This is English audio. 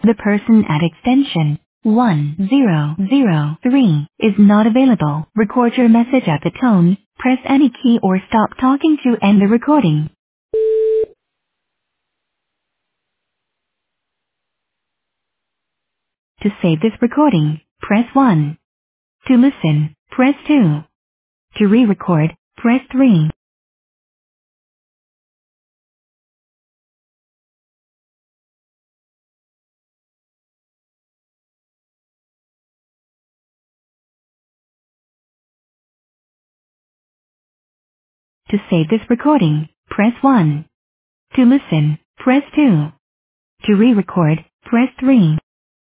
The person at extension 1003 is not available. Record your message at the tone. Press any key or stop talking to end the recording. To save this recording, press 1. To listen, press 2. To re-record, press 3. To save this recording, press 1. To listen, press 2. To re-record, press 3.